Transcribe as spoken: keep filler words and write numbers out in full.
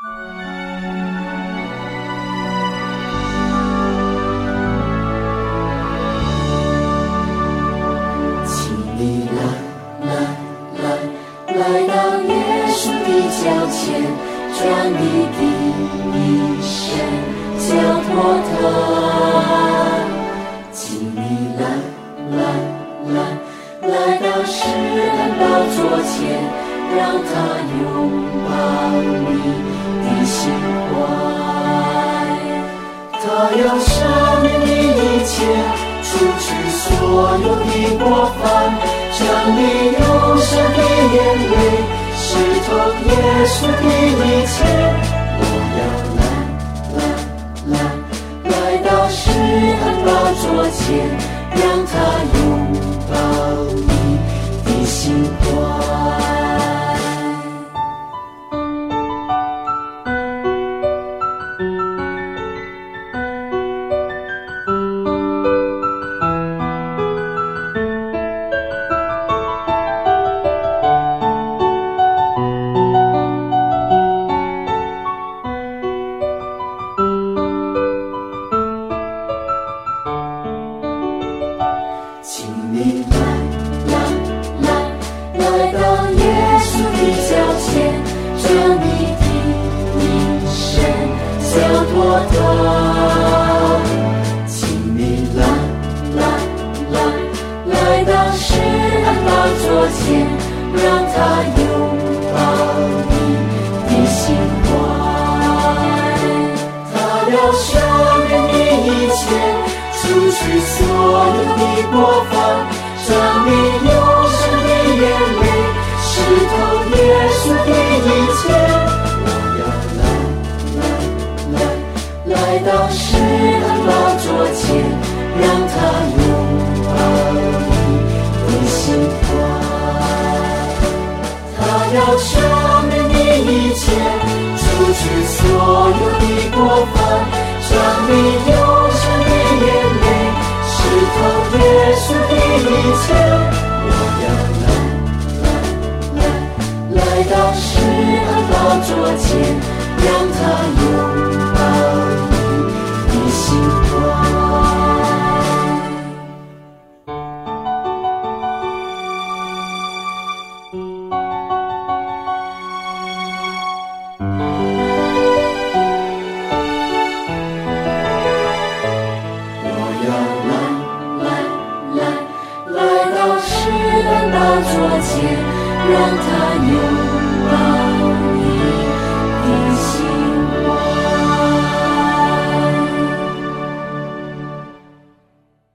请你来来来来到耶稣的脚前，将你的一生交托他。请你来来来来到施恩宝座前，让他拥抱你的心怀。他要赦免你一切，除去所有的过犯，将你永生的眼泪湿透耶稣的一切。我要来来来来到施恩宝座前，让他拥抱你的心怀。请你来来来来到耶稣的脚前，将你的一生交托他。请你来来来来到施恩宝座前，让他拥抱你的心怀。他要赦免你一切，除去所有的过犯，将你永生的眼泪湿透耶稣的一切。我要来来来来到施恩宝座前，让他拥抱你的心怀。他要赦免你一切，除去所有的过犯，将你永生的眼泪湿透耶稣的一切。我要来来来来到施恩宝座前，让他拥抱你的心怀。让他有